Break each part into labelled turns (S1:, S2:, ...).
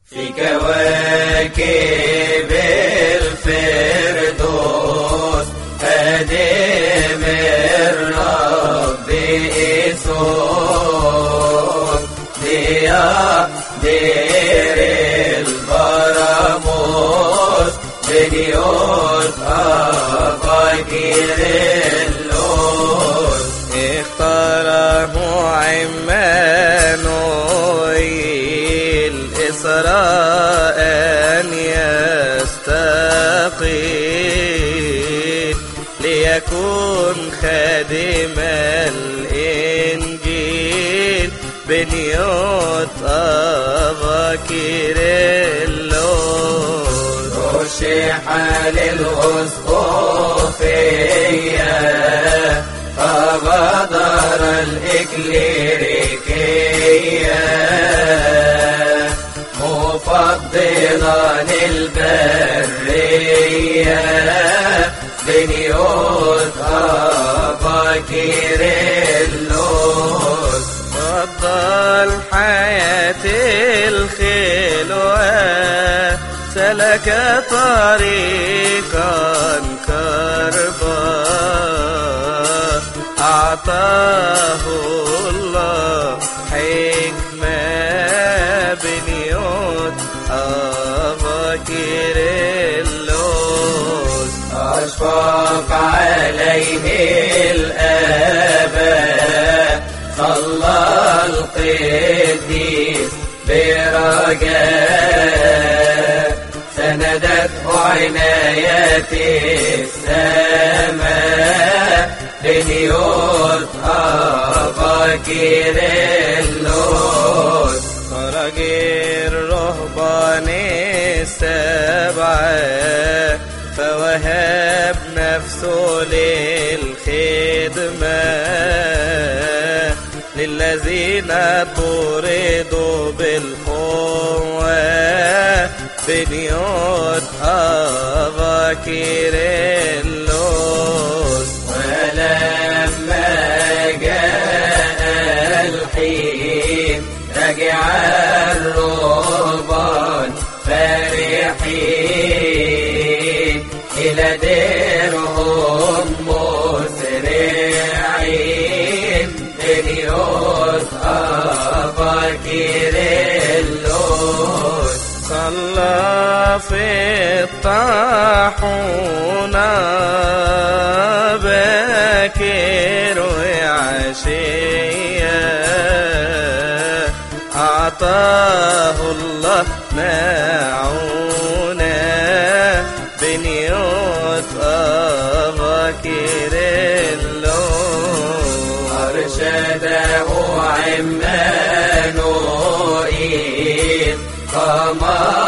S1: في كواكب الفردوس خادم الرب يسوع ضياء دير البراموس بنيوت أفاكير اللوز اختاره عمانوئيل إسراء أن يستقيم ليكون خادم الإنجيل بنيوت أفاكير اللوز رشح للأسقفية فغادر الإكليريكية مفضلا البرية بنيوت أفاكير اللوز فضل حياة الخلوة سلك طريقا كربا أعطاه الله حكمة بنيوت أفاكير اللوز أشفق عليه الآباء صلى القديس برجاء سندته عناية السماء بنيوت أفاكير اللوز خرج الرهبان السبعة فوهب نفسه للخدمة للذين طردوا بالقوة بنيوت أفاكير اللوز ولما جاء الحين رجع الرهبان فرحين إلى ديرهم مسرعين بنيوت أفاكير اللوز صلى في الطاحونة باكر وعشية أعطاه الله معونة بنيوت أفاكير اللوز أرشده عمانوئيل قام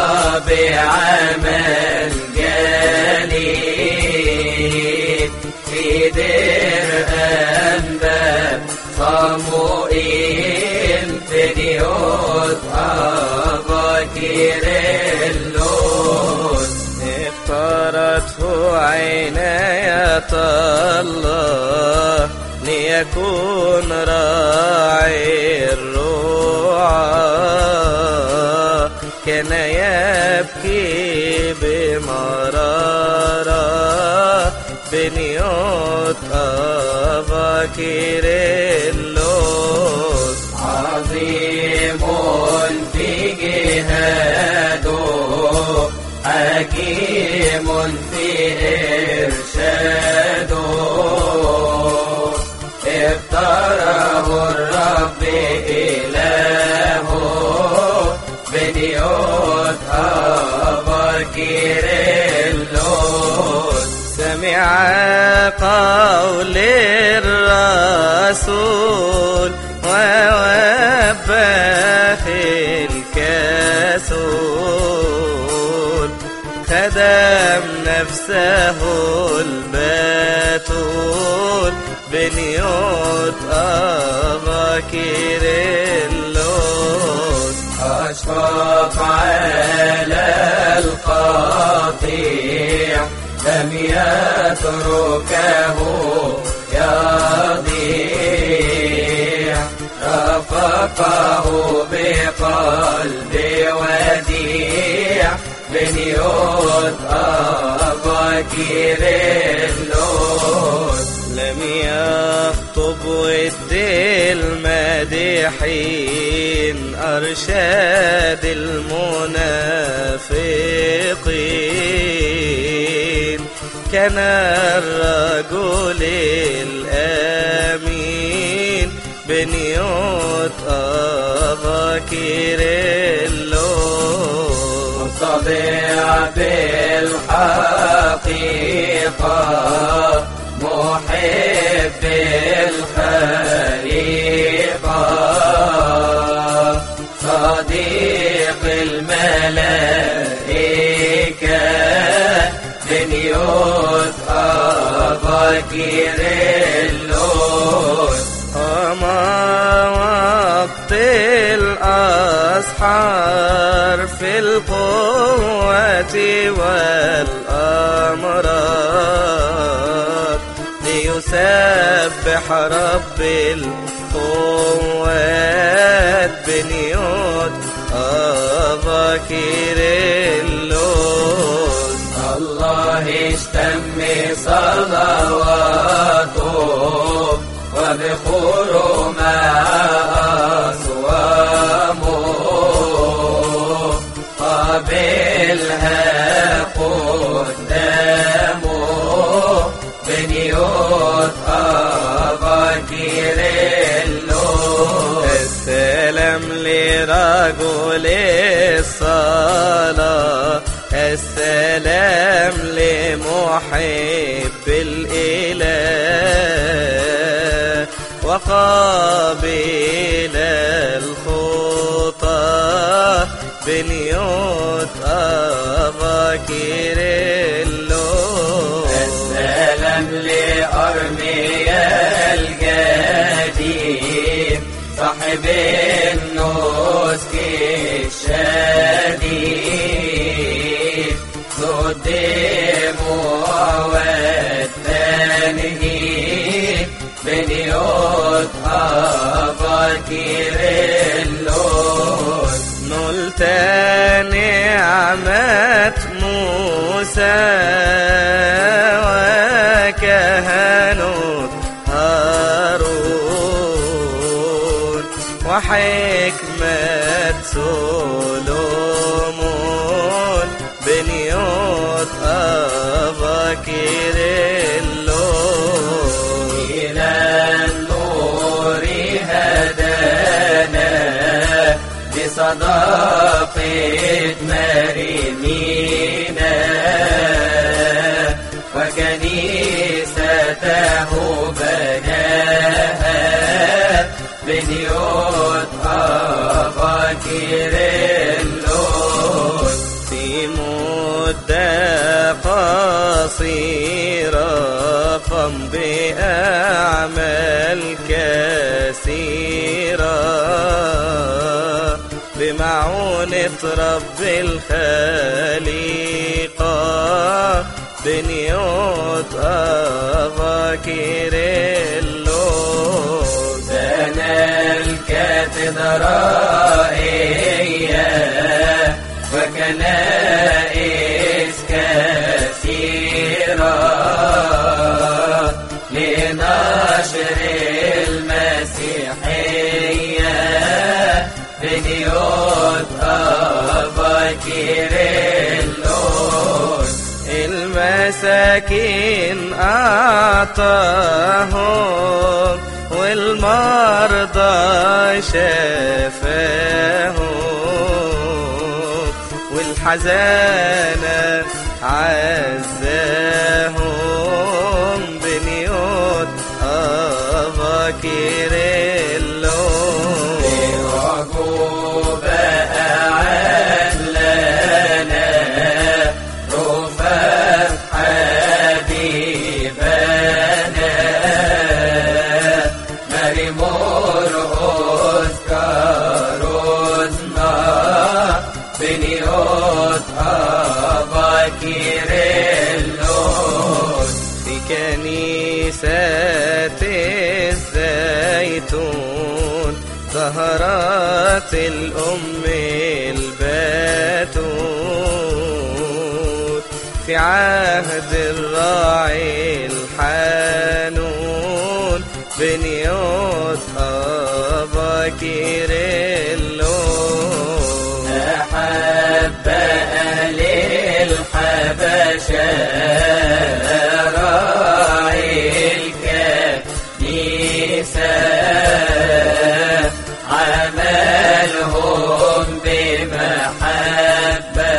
S1: بعمل جليل في دير أنبا صموئيل بنيوت أفاكير اللوز اختارته عناية الله ليكون راعي الرعاة كان يبكي بمرارة بنيوت أفاكير اللوز عظيم في جهاده حكيم في إرشاده اختاره الرب إلهه بنيوت أفاكير اللوز سمع قول الرسول ووبخ الكسول خدم نفسه البتول بنيوت أفاكير اللوز أشفق على القطيع لم يتركه يضيع رفقه بقلب وديع كيرلس.
S2: لم يخطب ود المادحين، أرشاد المنافقين. كان الرجل الأمين بنيوت أبا كيرلس.
S1: صديع بالحقيقة، محب الخليقة، صديق الملائكة، بنيوت أبا كيرلس.
S2: أما وقت الأسحار في القوة والأمراض، ليسبح رب القوات بنيوت أبا كيرلس.
S1: الله اشتم صلواته، وبخور مع أصوامه، قابلها قدامه، بنيوت أبا كيرلس.
S2: السلام لرجل الصلاة، السلام لمحب الإله، وقابل الخطى بنيوت أبا كيرلس.
S1: السلام لأرميا الجديد، صاحب النسك الشديد، ذو الدموع والتنهيد، بنيوت أبا كيرلس.
S2: نلت نعمة موسى وكهنوت هارون، وحكمة سولومون بنيوت أبا كيرلس.
S1: إلى النور هدانا، بصداقة مريمينا، وكنيسته بناها، بنيوت أبا كيرلس.
S2: في مدة قصيرة قم بأعمال كثيرة، بمعونة رب الخليقة بنيوت أبا كيرلس.
S1: بنى الكاتدرائية، وكنائس كثيرة، لنشر المسيحية، بنيوت أبا كيرلس.
S2: المساكين أعطاهم، والمرضى شفاهم، والحزانة عزاهم بنيوت أبا كيرلس.
S1: عقوبة أعلنا، رفاق حبيبنا، مريمور أذكارنا، بنيوت أبا كيرلس.
S2: في كنيسة الزيتون ظهرت الأم البتول، في عهد الراعي الحنون بنيوت أبا كيرلس.
S1: أحب أهل الحبشة راعي الكنيسة عملهم بمحبة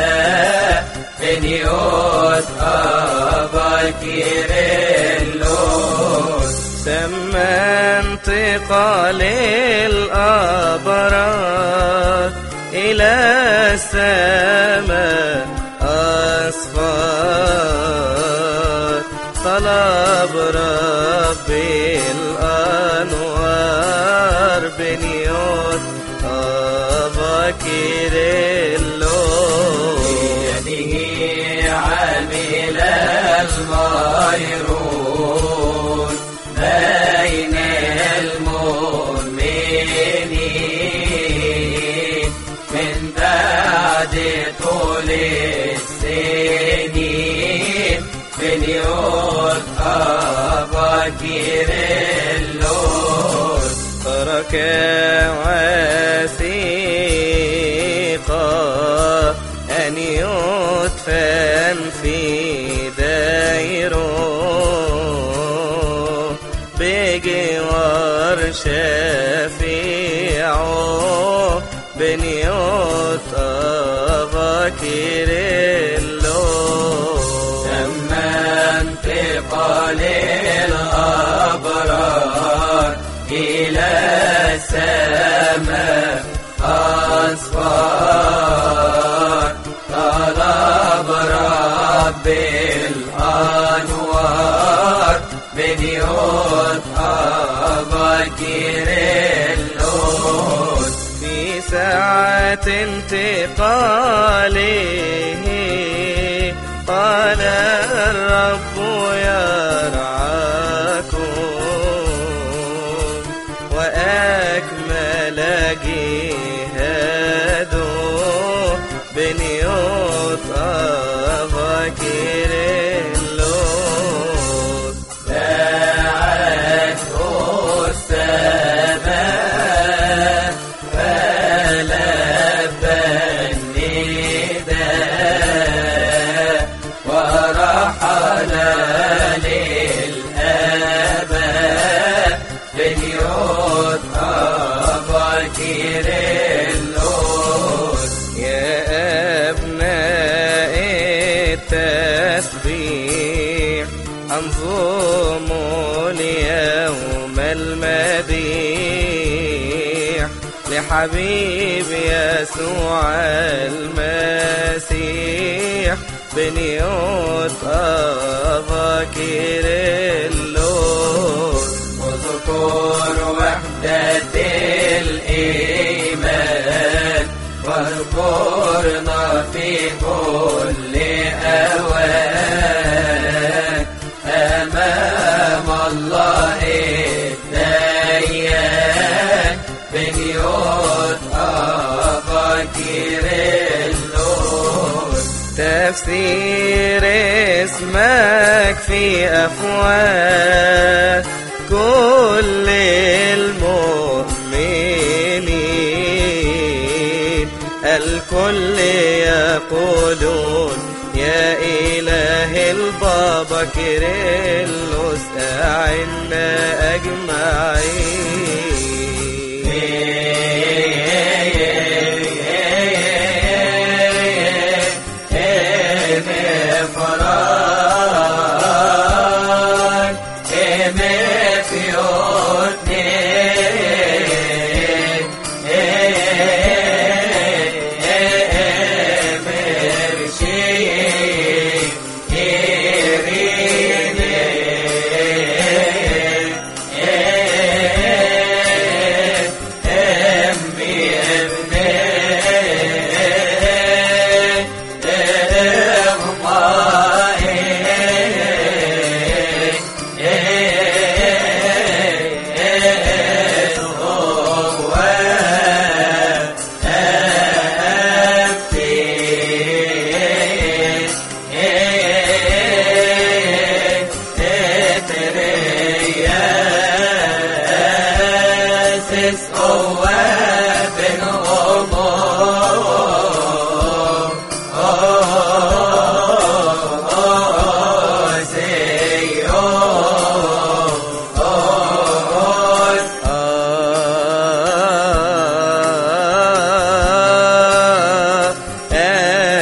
S1: بنيوت أبا كيرلس.
S2: سمى انتقال الأبرار إلى السماء أصفار، طلب ربي الأنوار بنيوت أبا كيرلس.
S1: بيده عمل الميرون بين المؤمنين من بعد طول السنين بنيوت أبا كيرلس.
S2: ترك وثيقة أن يدفن في ديره بجوار شفيعه بنيوت أبا كيرلس.
S1: سمى انتقال الأبرار إلى السماء أصفار، طلب ربي الأنوار بنيوت أبا كيرلس.
S2: في ساعة انتقاله قال الرب يرعاكم وأكمل جهاده بنيوت أبا كيرلس.
S1: دعته السماء فلبى النداء ورحل للآباء بنيوت أبا كيرلس.
S2: يا أبناء التسبيح أنظموا اليوم المديح لحبيب يسوع المسيح بنيوت أبا كيرلس.
S1: واذكر وحدة الإيمان واذكرنا في كل أوان أمام الله الديان بنيوت أبا كيرلس.
S2: تفسير اسمك في أفواه كل المؤمنين، الكل يقولون يا إله البابا كيرلس أعنا أجمعين.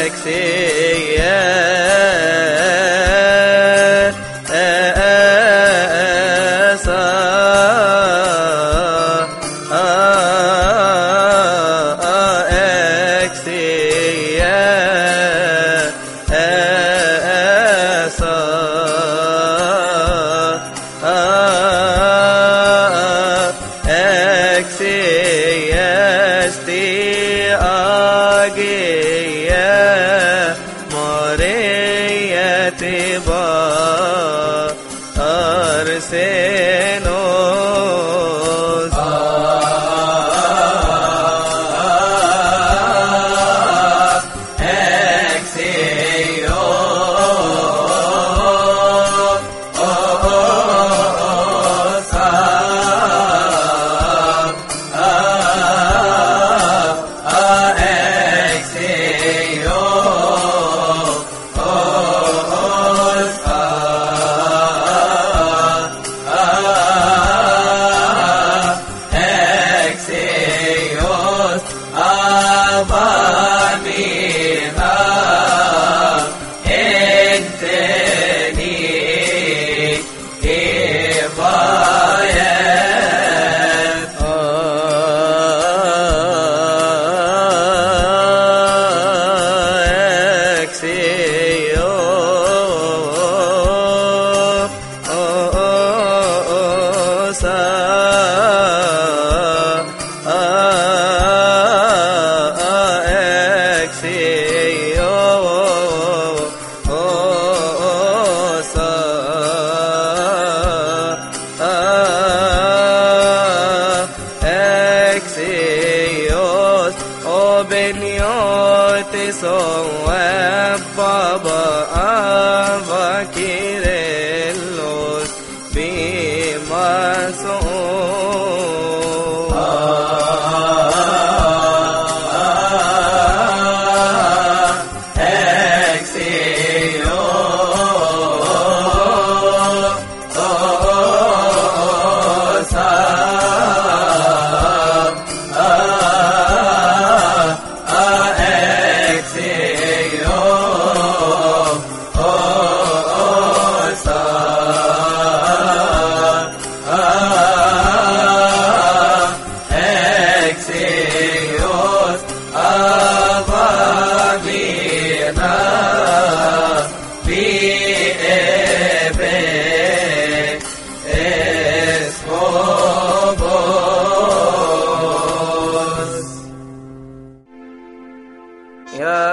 S2: يا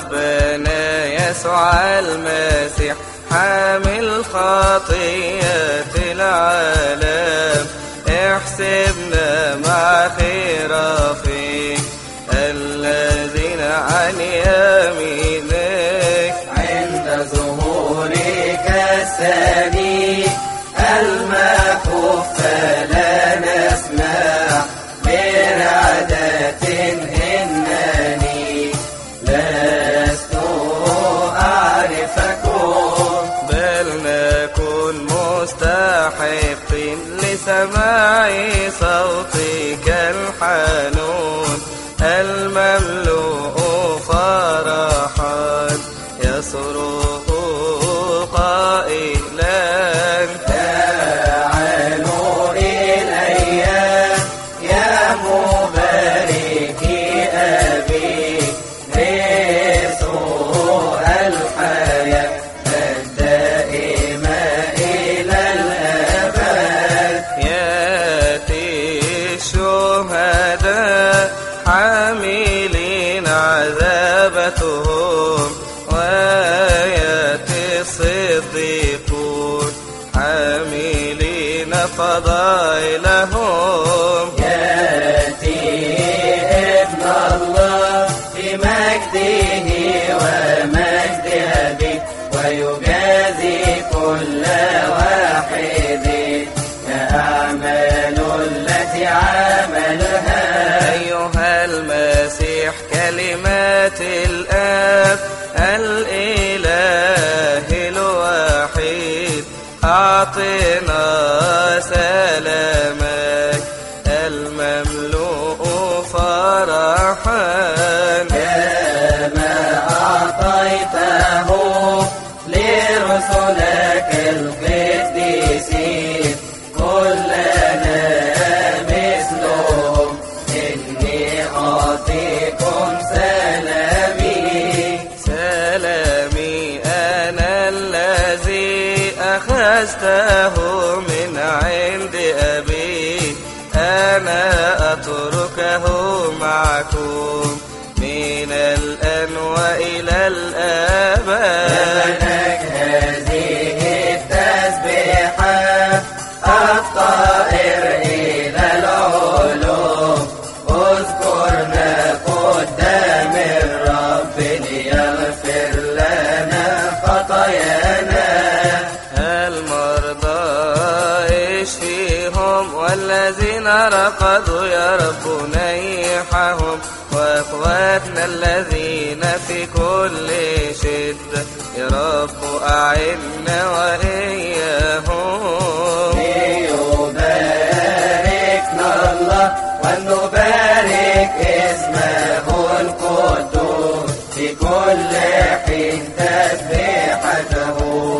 S2: ربنا يسوع المسيح حامل خطية العالم، احسبنا مع خرافيك الذين عن يمينك
S1: عند ظهورك الثاني المكفوف فلا نسمع برعدة إنني لست أعرفكم،
S2: بل نكون مستحقين لسماع صوتك الحنون المملوء فرحا يصرخ قائلا
S1: تعالوا إلي يا مباركي أبي رزق الحياة الدائمة إلى الأبد.
S2: يأتي الشهداء حاملين عذابتهم، ويأتي الصديقون حاملين فضائلهم.
S1: يأتي ابن الله بمجده ومجد أبيه ويجازي كل واحد كأعمال التي عملها.
S2: أيها المسيح كلمات الآب الإله الوحيد، أعطنا سلامك المملوء فرحا
S1: كما
S2: أخذته من عند أبي أنا أتركه معكم من الآن وإلى الآباد.
S1: هذه التسبيحة الطائر إلى العلوم اذكرنا قدام الرب ليغفر لنا خطايانا.
S2: المرضى اشفيهم والذين رقدوا يا رب نيحهم واخواتنا الذين في كل شدة يا رب أعنا وإياهم.
S1: ليباركنا الله ونبارك اسمه القدوس في كل حين تسبيحته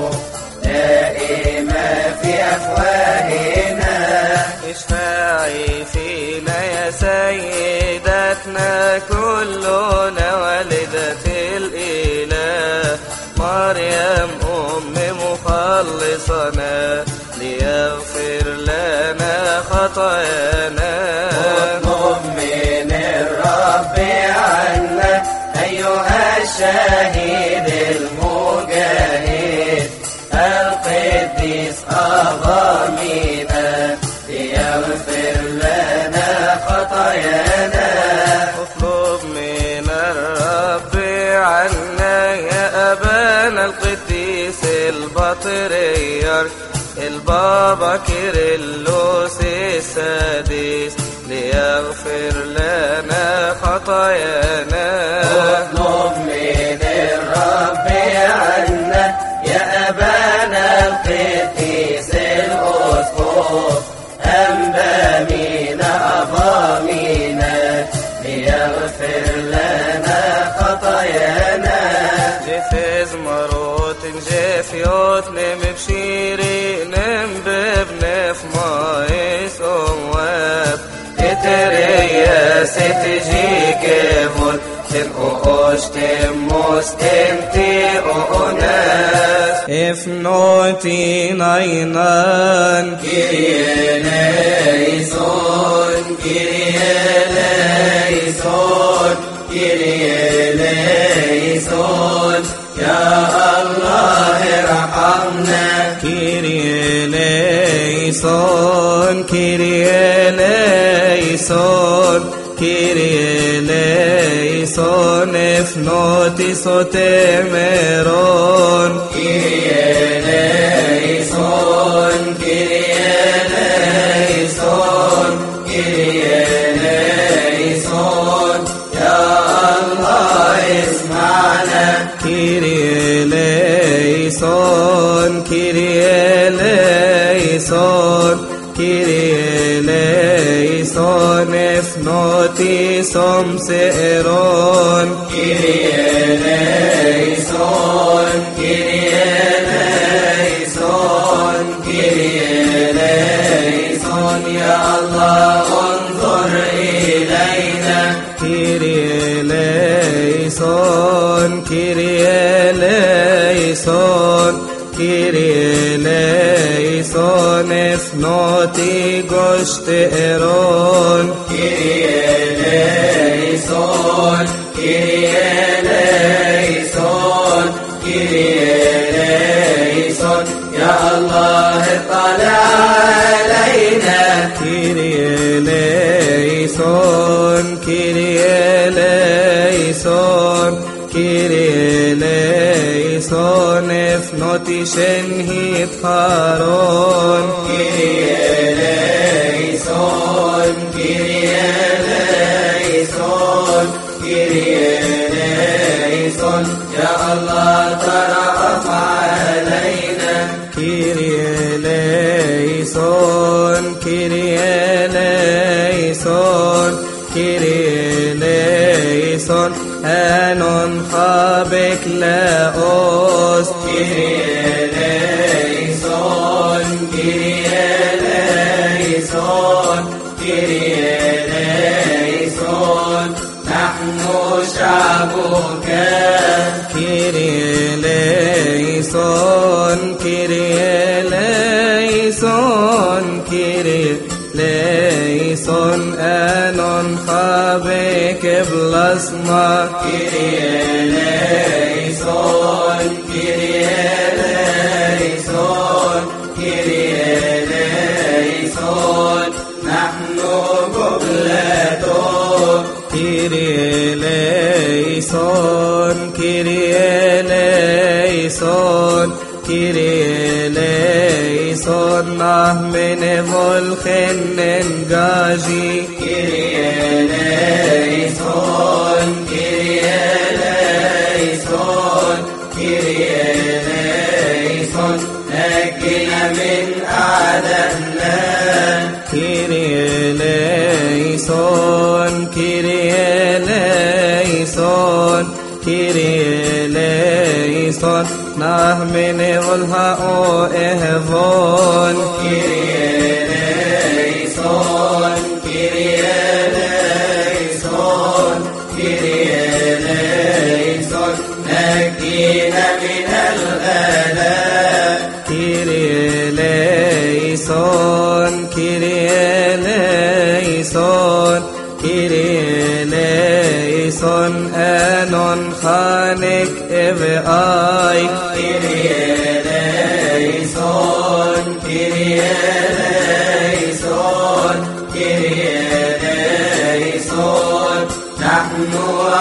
S1: دائما في أفواهنا.
S2: اشفعي فينا يا سيدتنا كلنا والدة الإله مريم أم مخلصنا ليغفر لنا خطايانا.
S1: اطلب من الرب عنا أيها الشهيد المجاهد القديس أبامينا ليغفر لنا خطايانا.
S2: اطلب من الرب عنا يا أبانا القديس البطريرك البابا كيرلس السادس ليغفر لنا خطايانا.
S1: اطلب من الرب عنا يا أبانا القديس الأسقف أنبامينا أبامينا ليغفر لنا خطايانا.
S2: جفز مروت جفيوت نمبشيري نمبب نفمايس أمواب تتريا ستجي كيفون تنقوش تموس تمتي أوناس افنوتي ناينان
S1: كيرياليسون كيرياليسون كيرياليسون يا الله ارحمنا.
S2: كيرياليسون كيرياليسون كيرياليسون افنوتي سوتمرون
S1: كيرياليسون كيرياليسون كيرياليسون يا الله اسمعنا.
S2: كيرياليسون كيرياليسون كيرياليسون افنوتي سمسئرون
S1: كيرياليسون كيرياليسون كيرياليسون يا الله انظر إلينا.
S2: كيرياليسون كيرياليسون كيرياليسون افنوتي جوشتئرون
S1: كيرياليسون كيرياليسون كيرياليسون يا الله اطلع علينا.
S2: كيرياليسون كيرياليسون كيرياليسون افنوتي شنهيت خارون
S1: كيرياليسون كيرياليسون كيرياليسون يا الله ترأف علينا.
S2: كيرياليسون كيرياليسون كيرياليسون أنون خابك لاوس
S1: كيرياليسون كيرياليسون كيرياليسون نحن شعبك.
S2: كيرياليسون كيرياليسون plasma.
S1: Kyrie eleison, Kyrie eleison, Kyrie eleison, نحن قبلته.
S2: Kyrie eleison, Kyrie eleison, Kyrie eleison, نحن volchen engaji.
S1: Kyrie eleison, Kyrie eleison, Kyrie eleison, نجنا من أعدائنا.
S2: Kyrie eleison, Kyrie eleison, Kyrie eleison, نحن volha'o ehvon.
S1: Kyrie eleison, Kyrie eleison, Kyrie eleison, نجنا من الآلام.
S2: Kyrie eleison, Kyrie eleison, Kyrie eleison, anon chanek ev'ai.
S1: Kyrie eleison, Kyrie eleison, Kyrie eleison, نحن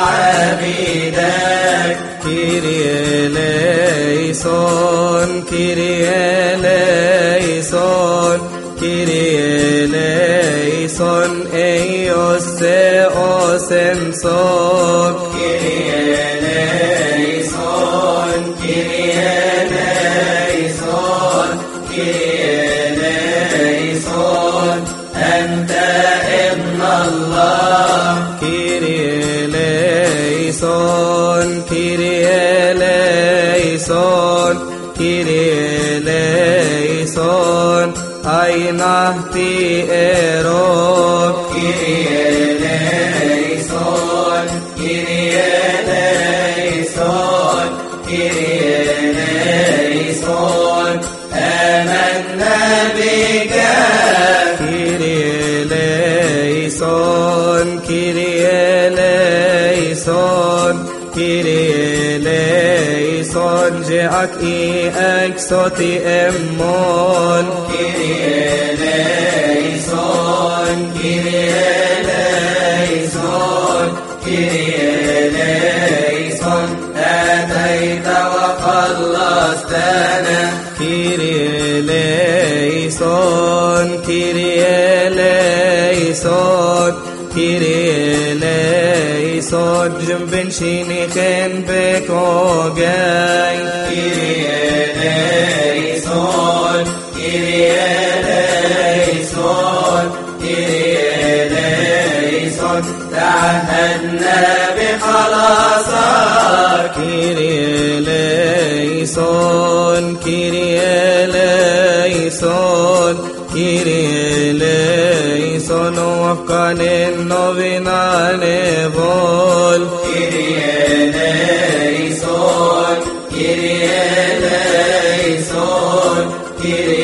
S1: عبيدك.
S2: Kyrie eleison, Kyrie eleison, Kyrie eleison, eios theos enson.
S1: Kyrie eleison, Kyrie eleison, Kyrie eleison, أنت ابن الله.
S2: Kyrie eleison, Kyrie eleison, Kyrie eleison, ainahti erok.
S1: Kyrie eleison, Kyrie eleison, Kyrie eleison, آمنا بك.
S2: Kyrie eleison, Kyrie eleison, Kyrie eleison, je'ak exoti emmon.
S1: Kyrie eleison, Kyrie eleison, Kyrie eleison, أتيت وخلصتنا.
S2: Kyrie eleison, Kyrie eleison, Kyrie eleison, جنبن شينيخن بكوغاي.
S1: Kyrie eleison, Kyrie eleison, Kyrie eleison, تعهدنا بخلاصك.
S2: Kyrie eleison, Kyrie eleison, Kyrie eleison, وفقا النوبنا نبول.
S1: Kyrie eleison, Kyrie eleison, Kyrie